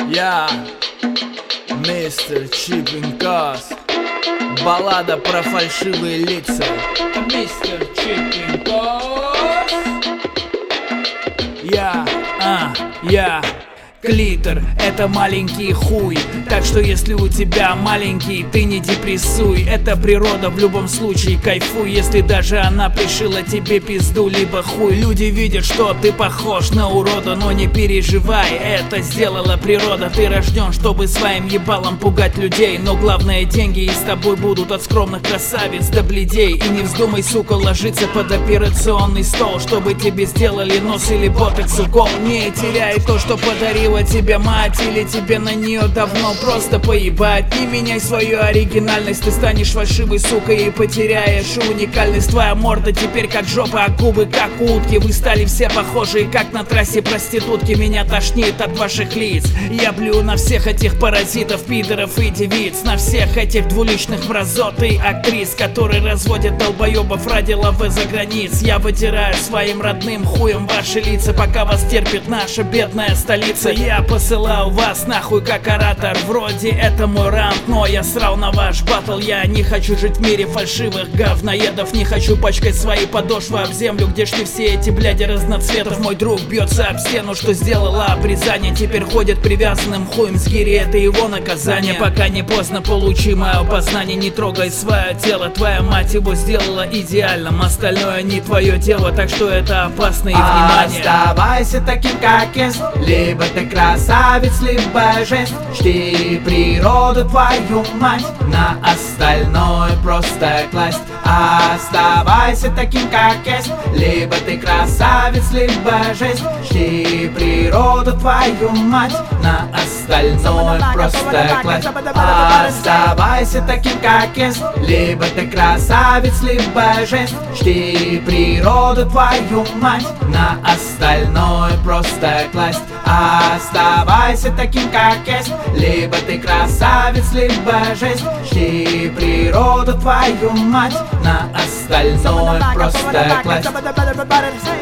Я мистер Чиппинкас. Баллада про фальшивые лица. Мистер Чиппинкас. Я клитор, это маленький хуй. Так что если у тебя маленький, ты не депрессуй. Это природа, в любом случае кайфуй. Если даже она пришила тебе пизду, либо хуй. Люди видят, что ты похож на урода, но не переживай, это сделала природа. Ты рожден, чтобы своим ебалом пугать людей. Но главное, деньги и с тобой будут от скромных красавиц до бледей. И не вздумай, сука, ложиться под операционный стол, чтобы тебе сделали нос или ботокс укол. Не теряй то, что подарила тебе мать, или тебе на нее давно просто поебать. Не меняй свою оригинальность, ты станешь фальшивой сукой и потеряешь уникальность. Твоя морда теперь как жопа, а губы как утки. Вы стали все похожие, как на трассе проститутки. Меня тошнит от ваших лиц. Я плюю на всех этих паразитов, пидоров и девиц, на всех этих двуличных мразот и актрис, которые разводят долбоебов ради лавы за границ. Я вытираю своим родным хуем ваши лица, пока вас терпит наша бедная столица. Я посылаю вас нахуй как оратор. Вроде это мой раунд, но я срал на ваш батл. Я не хочу жить в мире фальшивых говноедов. Не хочу пачкать свои подошвы об землю, где шли все эти бляди разноцветов. Мой друг бьется об стену, что сделала обрезание. Теперь ходит привязанным хуем с гири, это его наказание. Пока не поздно, получи мое познание. Не трогай свое тело, твоя мать его сделала идеальным. Остальное не твое дело, так что это опасно и внимание. Оставайся таким, как есть. Либо ты красавец, либо жесть. Чти природу, твою мать. На остальное просто класть. Оставайся таким, как есть. Либо ты красавец, либо жесть. Чти природу, твою мать. На остальное просто класть. Оставайся таким, как есть. Либо ты красавец, либо жесть. Чти природу, твою мать. На остальное просто класть. Оставайся таким, как есть. Либо ты красавец, либо жесть. Чти природу, твою мать. На остальное просто класть.